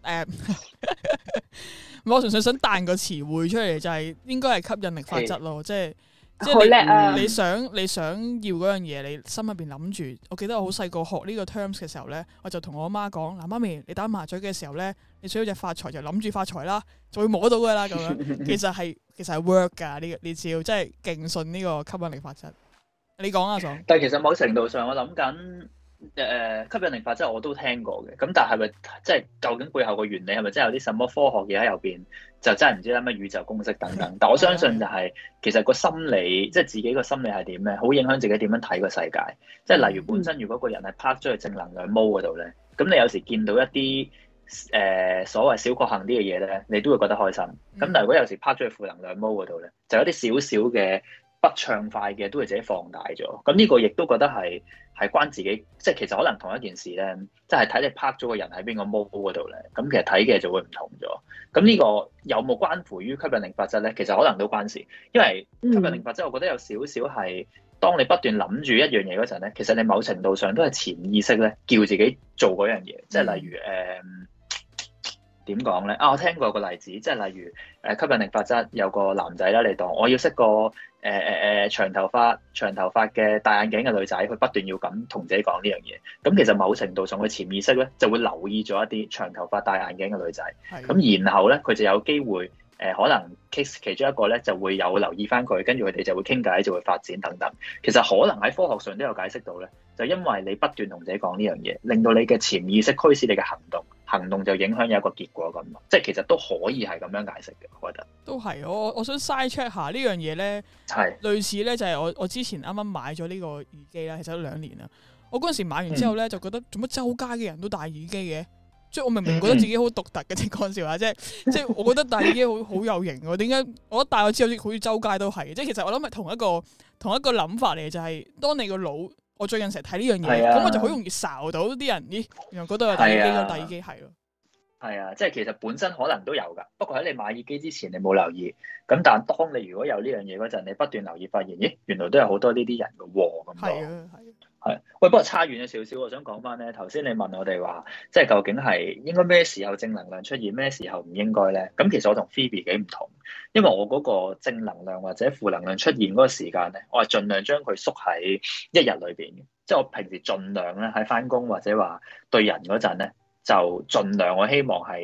我純粹想彈個詞彙出嚟，就係應該係吸引力法則咯，即係。即係你想要嗰樣嘢，你心入邊諗住。我記得我好細個學呢個 terms 嘅時候咧，我就同我媽講：嗱，媽咪，你打麻雀嘅時候咧，你需要隻發財就諗住發財啦，就會摸到噶啦咁樣。其實係 work 㗎呢招，即係勁信呢個吸引力法則。你講啊，爽。 但係其實某程度上，我諗緊吸引力法則我都聽過嘅。咁但係咪即係究竟背後個原理係咪真係有啲什麼科學嘢喺入邊？就真係唔知啦，咩宇宙公式等等。但我相信就係其實個心理，即係自己個心理係點咧，好影響自己點樣睇個世界。即係例如本身如果個人係拍咗去正能量 mode 嗰度咧，咁你有時見到一啲所謂小確幸啲嘅嘢咧，你都會覺得開心。咁但係如果有時拍咗去負能量 mode 嗰度咧，就有啲少少嘅不暢快嘅都會自己放大咗。咁呢個亦都覺得係關自己，即係其實可能同一件事咧，即係睇你拍咗個人喺邊個 mode 嗰度咧，咁其實睇嘅就會唔同咗。咁呢個有冇關乎於吸引力法則咧？其實可能都關事，因為吸引力法則我覺得有少少係當你不斷諗住一樣嘢嗰陣咧，其實你某程度上都係潛意識咧叫自己做嗰樣嘢，即係例如點講咧？我聽過個例子，即係例如吸引力法則有個男仔啦，你當我要識個長頭髮嘅戴眼鏡嘅女仔，佢不斷要咁同自己講呢樣嘢。咁其實某程度上佢潛意識咧就會留意咗一啲長頭髮戴眼鏡嘅女仔。咁然後咧佢就有機會可能其中一個咧就會有留意翻佢，跟住佢哋就會傾偈，就會發展等等。其實可能喺科學上都有解釋到咧，就因為你不斷同自己講呢樣嘢，令到你嘅潛意識驅使你嘅行動就影響有一個結果咁咯，即係其實都可以係咁樣解釋嘅，我覺得。都係， 我想 side check 下呢樣嘢咧，係類似咧就係我之前啱啱買咗呢個耳機啦，其實都2年啦。我嗰陣時買完之後咧，就覺得做乜周街嘅人都戴耳機嘅，即係我明明覺得自己好獨特嘅，即係講笑話，即係我覺得戴耳機好有型喎。點解我一戴咗之後好似周街都係？即係其實我諗係同一個諗法嚟，就係當你個腦。我最近成日睇呢樣嘢，咁我就好容易睄到啲人，原來嗰度有戴耳機，戴耳機係咯。 係啊，即係其實本身可能都有㗎，不過喺你買耳機之前你冇留意，咁但係當你如果有呢樣嘢嗰陣，你不斷留意發現，咦，原來都有好多呢啲人嘅喎咁。係啊，係。喂，不過差遠咗少少，我想講翻咧，頭先你問我哋話，即係究竟係應該咩時候正能量出現，咩時候唔應該咧？咁其實我同 Phoebe 幾唔同，因為我嗰個正能量或者負能量出現嗰個時間咧，我係盡量將佢縮喺一日裏邊嘅，即係我平時盡量咧喺翻工或者話對人嗰陣咧，就盡量我希望係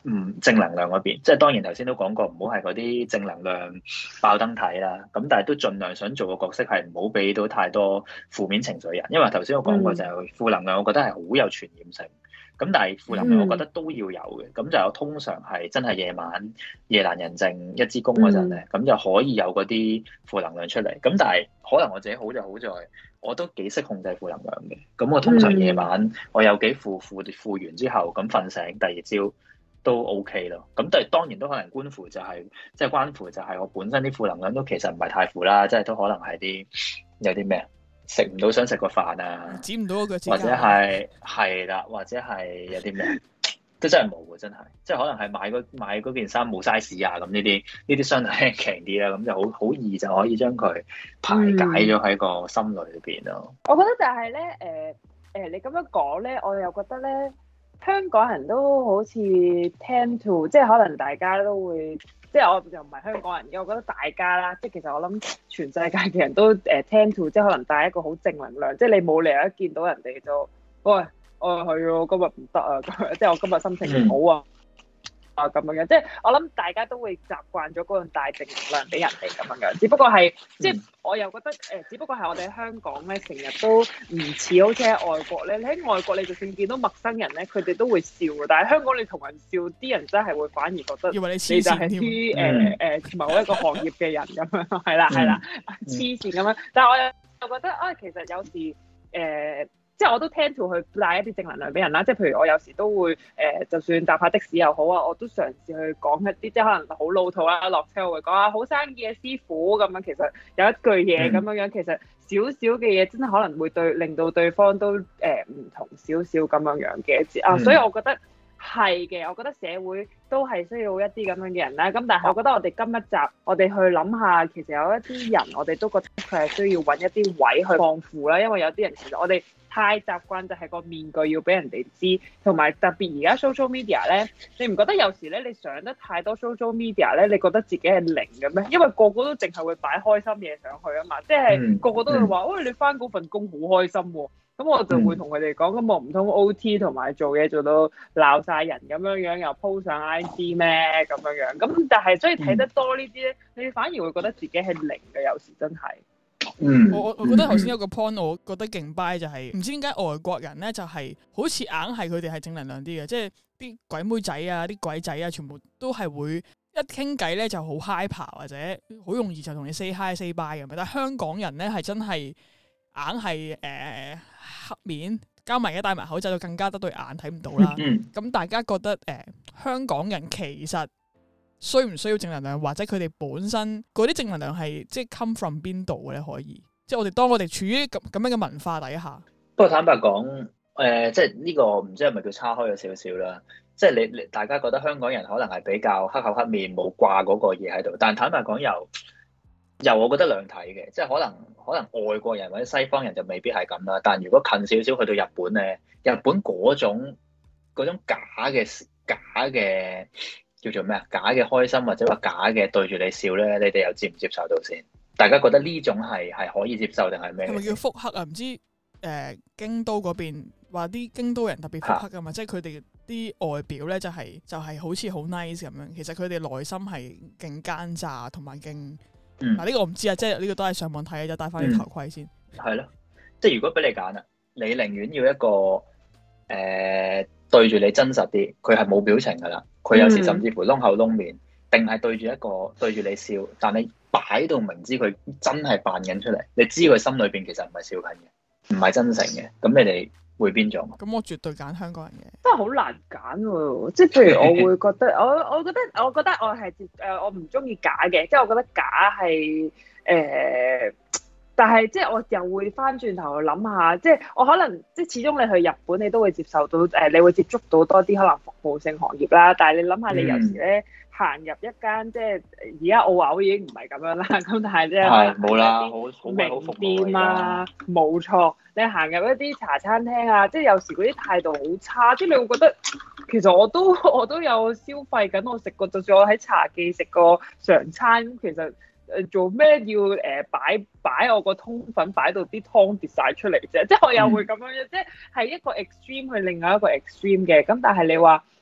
唔正能量嗰邊，即係當然頭先都講過，唔好係嗰啲正能量爆燈體啦。咁但係都盡量想做個角色係唔好俾到太多負面情緒人，因為頭先我講過就係負能量，我覺得係好有傳染性。咁但係負能量我覺得都要有嘅，咁就通常係真係夜晚夜闌人靜一支公嗰陣咧，咁就可以有嗰啲負能量出嚟。咁但係可能我自己好就好在我都幾識控制負能量嘅。咁我通常夜晚我有幾負完之後，咁瞓醒第二朝都 OK 咯。咁但係當然都可能關乎就係即係關乎就係我本身啲負能量都其實唔係太負啦，即係都可能係啲有啲咩食唔到想食個飯啊， 剪唔到個腳， 或者係啦，或者係有啲咩都真係冇嘅，真係即係可能係買嗰件衫冇 size 啊，咁呢啲相對輕強啲啦，咁就好易就可以將佢排解咗喺個心裏邊咯。 我覺得就係咧，你咁樣講咧，我又覺得咧，香港人都好似 tend to， 即係可能大家都會，即係我又唔係香港人嘅，我覺得大家啦，即係其實我諗全世界嘅人都tend to， 即係可能帶一個好正能量，即係你冇理由一見到人哋就，喂，我係喎，今日唔得啊，即係我今日心情唔好啊。咁樣，即係我諗大家都會習慣咗嗰種帶正能量俾人哋咁樣，只不過係即係我又覺得只不過係我哋喺香港咧，成日都唔似好似喺外國咧。你喺外國，你就算見到陌生人咧，佢哋都會笑，但係香港你同人笑，啲人真係會反而覺得以為你就係啲某一個行業嘅人咁樣，係啦黐線咁樣。但係我又覺得其實有時即係我都 tend to 去帶一啲正能量俾人啦，即係譬如我有時都會就算搭下的士又好啊，我都嘗試去講一啲即係可能好老土啦，落車我會講好生意嘅師傅咁樣，其實有一句嘢咁樣，其實少少嘅嘢真係可能會令到對方都唔同少少咁樣嘅所以我覺得係嘅，我覺得社會都係需要一啲咁樣嘅人啦。咁但係我覺得我哋今一集我哋去諗下，其實有一啲人我哋都覺得佢係需要揾一啲位去放負啦，因為有啲人其實我哋太習慣就係個面具要俾人哋知，同埋特別而家 social media 咧，你唔覺得有時咧你上得太多 social media 咧，你覺得自己係零嘅咩？因為個個都淨係會擺開心嘢上去啊嘛，即係個個都會話，喂，你返嗰份工好開心喎。咁我就會同佢哋講，咁我唔通 OT 同埋做嘢做到鬧晒人咁樣，又 po 上 IG 咩咁樣？咁但係所以睇得多呢啲咧，你反而會覺得自己係零嘅，有時真係。 我覺得頭先有個 point，我覺得勁 buy 就係唔知點解外國人咧就係好似硬係佢哋係正能量啲嘅，即係啲鬼妹仔啊、啲鬼仔啊，全部都係會一傾偈咧就好 hyper 或者好容易就同你 say hi say bye 咁。但係香港人咧係真係硬係黑面，加埋而家戴埋口罩就更加得對眼睇唔到啦。咁大家覺得香港人其實需唔需要正能量，或者佢哋本身嗰啲正能量係即係 come from 邊度嘅咧？可以，即係當我哋處於咁樣嘅文化底下。 不過坦白講，即係呢個唔知係咪叫叉開咗少少啦。即係你大家覺得香港人可能係比較黑口黑面，冇掛嗰個嘢喺度。但坦白講又我覺得兩睇嘅，即係可能外國人或者西方人就未必係咁啦。但如果近少少去到日本咧，日本嗰種假嘅叫做咩啊？假嘅開心或者話假嘅對住你笑咧，你哋又接唔接受到先？大家覺得呢種係可以接受定係咩？ 係咪叫腹黑啊？唔知京都嗰邊話啲京都人特別腹黑噶嘛？即係佢哋啲外表咧就係好似好 nice 咁樣，其實佢哋內心係勁奸詐同埋勁。嗱呢個我唔知啊，即係呢個都係上網睇嘅，就戴翻啲頭盔先。 係咯，即係如果俾你揀啦，你寧願要一個對住你真實啲，佢係冇表情噶啦，佢有時甚至乎窿口窿面，定係對住一個對住你笑，但你擺到明知佢真係扮緊出嚟，你知佢心裏邊其實唔係笑緊嘅，唔係真誠嘅，咁你哋會邊種？ 咁我絕對揀香港人嘅。 真係好難揀喎，即係譬如我會覺得，我覺得我係我唔中意假嘅，即係我覺得假係但係即係我又會翻轉頭去諗下，即係我可能即係始終你去日本，你都會接受到你會接觸到多啲可能服務性行業啦。但係你諗下，你有時咧行入一間即係而家澳牛已經唔係咁樣啦，咁但係即係冇啦，好名店啊，冇錯。你行入一啲茶餐廳啊，即係有時嗰啲態度好差，即係你會覺得其實我都有消費緊，我食過，就算我喺茶記食過常餐，其實。做咩要擺我個通粉擺到啲湯跌晒出嚟啫？即係我又會咁樣，即係一個 extreme 去另外一個 extreme 嘅。咁但係你話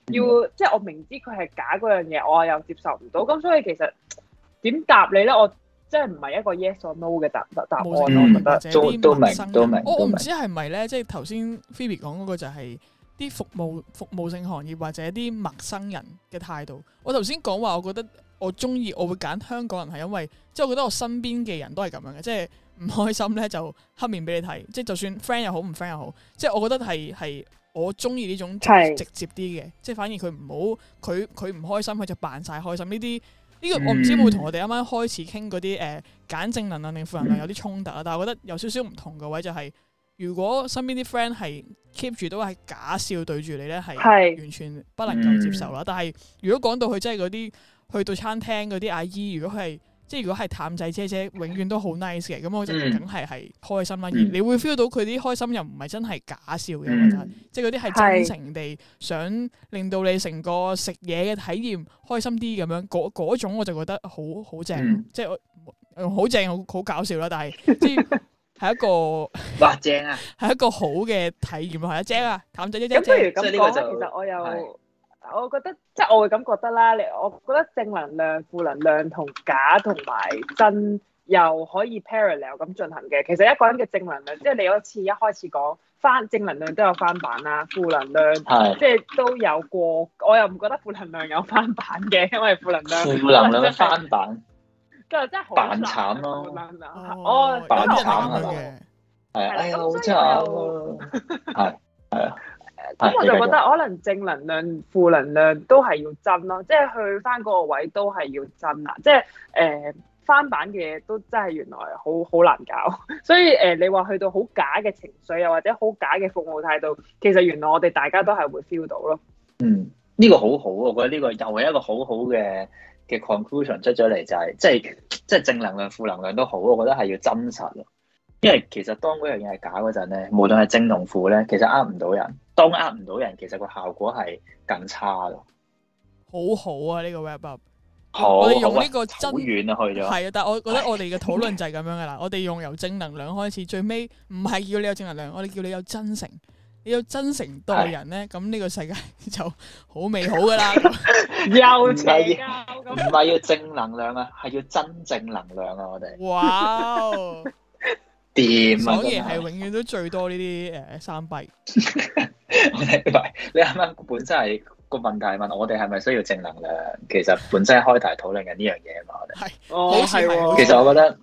即係我明知佢係假嗰樣嘢，我又接受唔到，咁所以其實點答你咧？我即係唔係一個 yes or no 嘅答案，我覺得都明。 我唔知係咪咧，即係頭先 Phoebe 講嗰個就係啲服務性行業或者啲陌生人嘅態度。我頭先講話，我覺得我中意，我會揀香港人係因為，即係我覺得我身邊嘅人都係咁樣嘅，即係唔開心咧就黑面俾你睇，即係就算 friend 又好唔 friend 又好，即係我覺得係我中意呢種直接啲嘅，即係反而佢唔好佢唔開心佢就扮晒開心呢啲。呢個我唔知會唔會同我哋啱啱開始傾嗰啲揀正能量定負能量有啲衝突啊，但係我覺得有少少唔同嘅位就係，如果身邊啲 friend 係 keep 住都係假笑對住你咧，係完全不能夠接受啦。但係如果講到佢真係嗰啲去到餐廳嗰啲阿姨，如果係譚仔姐姐，永遠都好 nice 嘅，咁我就梗係開心啦。而你會 feel 到佢啲開心又唔係真係假笑嘅，我覺得即係嗰啲係真誠地想令到你成個食嘢嘅體驗開心啲咁樣，嗰種我就覺得好正，即係好正好搞笑啦。但係即係一個哇正啊， 係一個好嘅體驗係啊，正啊，譚仔姐姐。 咁不如咁講，其實我覺得即係我會咁覺得啦。我覺得正能量、負能量同假同埋真又可以 parallel 咁進行嘅。其實一個人嘅正能量，即係你好似一開始講翻正能量都有翻版啦，負能量即係都有過。我又唔覺得負能量有翻版嘅，因為負能量翻版， 就真係好扮慘咯。 扮慘嘅，係哎呀好慘啊，係啊。 咁我就覺得可能正能量、負能量都係要真咯，即係去翻嗰個位都係要真啦。即係翻版嘅嘢都真係原來好難搞，所以你話去到好假嘅情緒又或者好假嘅服務態度，其實原來我哋大家都係會 feel 到咯。 呢個好好，我覺得呢個又係一個好好嘅 conclusion 出咗嚟，就係即係正能量、負能量都好，我覺得係要真實咯。因為其實當嗰樣嘢係假嗰陣咧，無論係正同負咧，其實呃唔到人。當呃唔到人，其實個效果係更差咯。 好好啊，呢個 wrap up。 好， 我哋用呢個真好遠啊，去咗。 係啊，但係我覺得我哋嘅討論就係咁樣噶啦。我哋用由正能量開始，最尾唔係叫你有正能量，我哋叫你有真誠。你有真誠待人咧，咁呢個世界就好美好噶啦。 又邪教咁， 唔係要正能量啊，係要真正能量啊！我哋。 哇！ 掂啊！ 所以係永遠都最多呢啲生幣。 我哋你啱啱本身係個問題問我哋係咪需要正能量？其實本身開題討論緊呢樣嘢嘛，我哋係係。 其實我覺得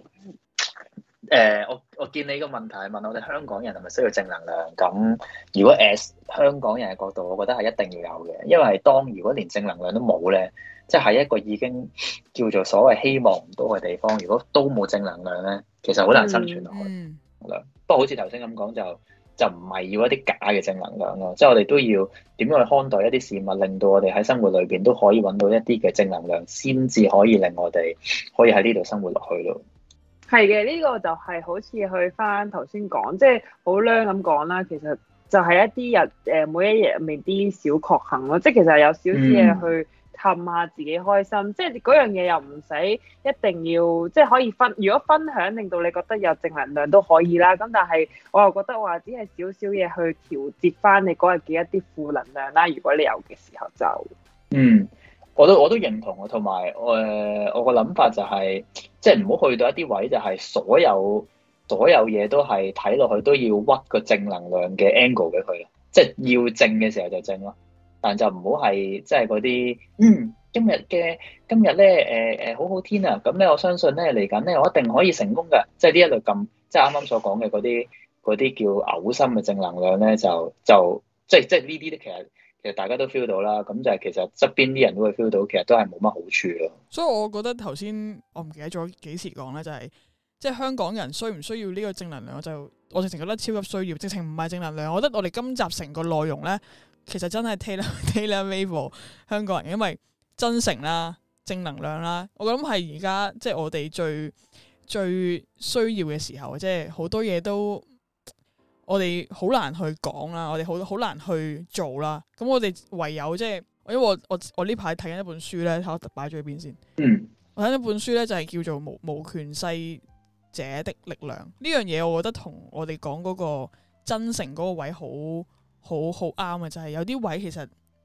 我見你個問題係問我哋香港人係咪需要正能量？咁如果 as 香港人嘅角度，我覺得係一定要有嘅，因為如果連正能量都冇咧，即係一個已經叫做所謂希望唔到嘅地方，如果都冇正能量咧，其實好難生存落去。不過好似頭先咁講就唔係要一啲假嘅正能量咯，即係我哋都要點樣去看待一啲事物，令到我哋喺生活裏邊都可以揾到一啲嘅正能量，先至可以令我哋可以喺呢度生活落去咯。 係嘅，呢個就係好似去翻頭先講，即係好靚咁講啦。其實就係一啲日每一日入面啲小確幸咯，即係其實有少少嘢去氹下自己開心，即係嗰樣嘢又唔使一定要，即係可以如果分享令到你覺得有正能量都可以啦。咁但係我又覺得話只係少少嘢去調節翻你嗰日嘅一啲負能量啦。如果你有嘅時候就我都認同啊，同埋我個諗法就係，即係唔好去到一啲位，就係所有嘢都係睇落去都要屈個正能量嘅 angle 俾佢，即係要正嘅時候就正咯，但就唔好係即係嗰啲今日咧好好天啊，咁咧我相信咧嚟緊咧我一定可以成功㗎，即係呢一類咁即係啱啱所講嘅嗰啲叫嘔心嘅正能量咧，就即係呢啲咧其實大家都 feel 到啦，咁就係其實側邊啲人都會 feel 到，其實都係冇乜好處咯。 所以我覺得頭先我唔記得咗幾時講咧，就係即係香港人需唔需要呢個正能量？我直情覺得超級需要，直情唔係正能量。我覺得我哋今集成個內容咧，其實真係 tailor made for 香港人，因為真誠啦、正能量啦，我諗係而家即係我哋最需要嘅時候，即係好多嘢都。我哋好難去講啦，我哋好難去做啦。咁我哋唯有即係，因為我呢排睇緊一本書咧，睇我擺咗喺邊先。我睇一本書咧，就係叫做無權勢者的力量。呢樣嘢我覺得同我哋講嗰個真誠嗰個位好啱嘅，就係有啲位其實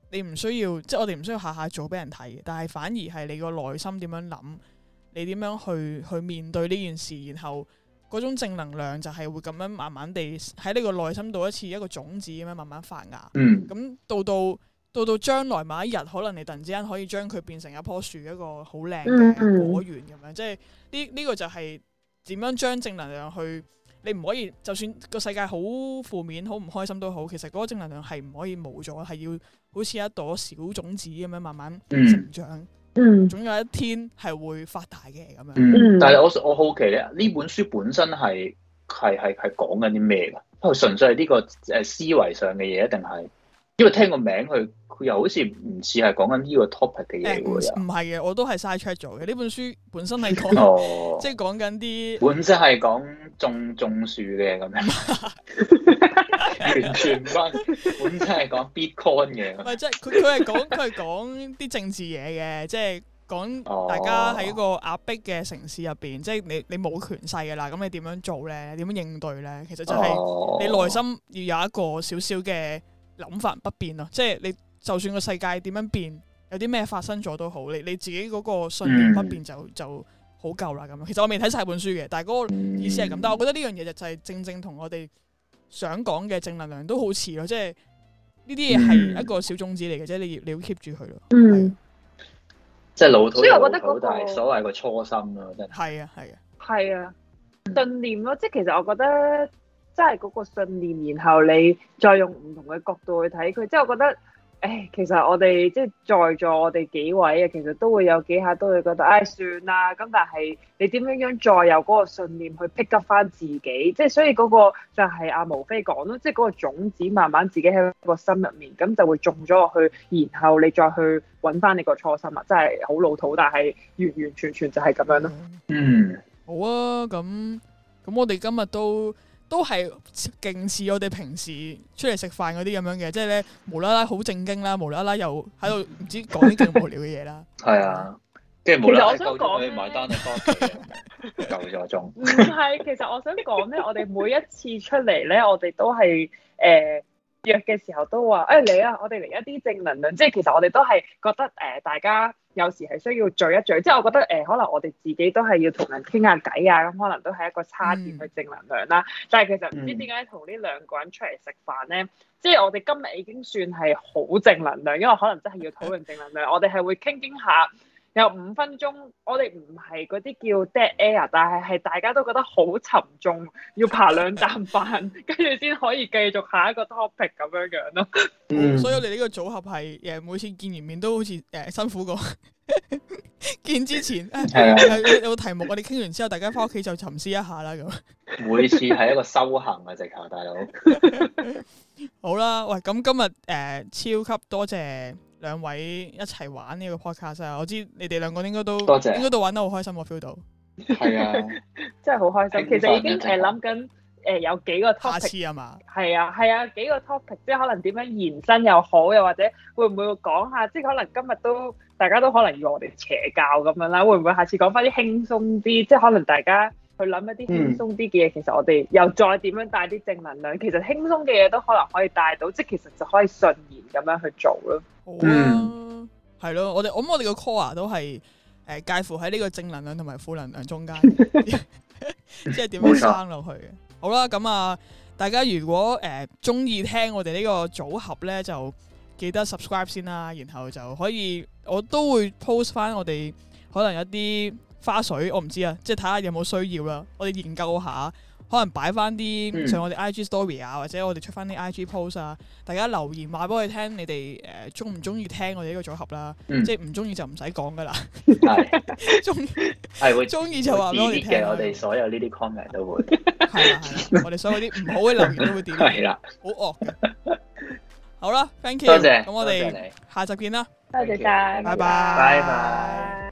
你唔需要，即係我哋唔需要下下做俾人睇嘅，但係反而係你個內心點樣諗，你點樣去面對呢件事，然後嗰種正能量就係會咁樣慢慢地喺你個內心度一個種子咁樣慢慢發芽。咁到到將來某一日，可能你突然之間可以將佢變成一棵樹，一個好靚嘅果園咁樣。即係呢個就係點樣將正能量去。你唔可以，就算個世界好負面、好唔開心都好，其實嗰個正能量係唔可以冇咗，係要好似一朵小種子咁樣慢慢成長。總有一天係會發大嘅咁樣。 但係我好奇咧，呢本書本身係講緊啲咩㗎？因為純粹係呢個思維上嘅嘢，定係因為聽個名佢又好似唔似係講緊呢個 topic 嘅嘢喎？唔係嘅，我都係 side track 咗嘅。呢本書本身係講，即係講緊啲本身係講種樹嘅咁樣，完全唔關。本身係講 Bitcoin 嘅。 唔係，即係佢係講啲政治嘢嘅，即係講大家喺一個壓迫嘅城市入邊，即係你冇權勢㗎啦，咁你點樣做咧？點樣應對咧？其實就係你內心要有一個少少嘅諗法不變咯，即係你就算個世界點樣變，有啲咩發生咗都好，你自己嗰個信念不變就好夠啦咁樣。其實我未睇晒本書嘅，但係嗰個意思係咁。但係我覺得呢樣嘢就係正同我哋想講嘅正能量都好似咯，即係呢啲嘢係一個小種子嚟嘅啫，你要 keep 住佢咯。 即係老土又老土，但係所謂個初心咯，真係。 係啊，信念咯，即係其實我覺得。即係嗰個信念，然後你再用唔同嘅角度去睇佢，即係我覺得，其實我哋即係在座我哋幾位啊，其實都會有幾下都會覺得，算啦。咁但係你點樣再有嗰個信念去 pick up 翻自己，即係所以嗰個就係阿毛飛講咯，即係嗰個種子慢慢自己喺個心入面，咁就會種咗落去，然後你再去揾翻你個初心啊，真係好老土，但係完完全全就係咁樣咯。 好啊，咁我哋今日都係勁似我哋平時出嚟食飯嗰啲咁樣嘅，即係咧無啦啦好正經啦，無啦啦又喺度唔知講啲勁無聊嘅嘢啦。 係啊，跟住無啦啦夠鐘去買單去翻屋企，夠咗鐘。 唔係，其實我想講咧，我哋每一次出嚟咧，我哋都係約嘅時候都話嚟啊，我哋嚟一啲正能量。即係其實我哋都係覺得大家有時係需要聚一聚。即係我覺得可能我哋自己都係要同人傾下偈啊，咁可能都係一個叉點去正能量啦。但係其實唔知點解同呢兩個人出嚟食飯咧，即係我哋今日已經算係好正能量，因為可能真係要討論正能量。我哋係會傾下。有5分鐘，我哋唔係嗰啲叫 dead air， 但係大家都覺得好沉重，要扒2啖飯，跟住先可以繼續下一個 topic 咁樣咯。 所以我哋呢個組合係每次見完面都好似辛苦過見之前有個題目，我哋傾完之後，大家翻屋企就沉思一下啦咁。 每次係一個修行啊，直頭大佬。 好啦，喂，咁今日超級多謝兩位一齊玩呢個 podcast 啊！我知你哋兩個應該都玩得好開心，我 feel 到。 係啊， 真係好開心。其實已經諗緊有幾個 topic。下次啊嘛。 係啊，幾個 topic，即係可能點樣延伸又好，又或者會唔會講下？即係可能今日大家都可能以為我哋邪教咁樣啦，會唔會下次講翻啲輕鬆啲？即係可能大家去諗一啲輕鬆啲嘅嘢，其實我哋又再點樣帶啲正能量？其實輕鬆嘅嘢都可能可以帶到，即係其實就可以順延咁樣去做咯。 好啊，係咯，我哋個 core 都係介乎喺呢個正能量同埋負能量中間，即係點樣生落去嘅。好啦，咁啊，大家如果中意聽我哋呢個組合咧，就記得 subscribe 先啦，然後就可以我都會 post 翻我哋可能一啲花絮，我唔知啊，即係睇下有冇需要啦，我哋研究下。可能擺翻啲上我哋 IG story 啊，或者我哋出翻啲 IG post 啊，大家留言話俾我哋聽，你哋中唔中意聽我哋呢個組合啦？即係唔中意就唔使講噶啦。係中意就話俾我哋聽。 我哋所有呢啲 comment 都會係啦，我哋所有啲唔好嘅留言都會點。 係啦， 好惡嘅。好啦 ，thank you。 多謝。 咁我哋下集見啦。 多謝晒， 拜拜。 拜拜。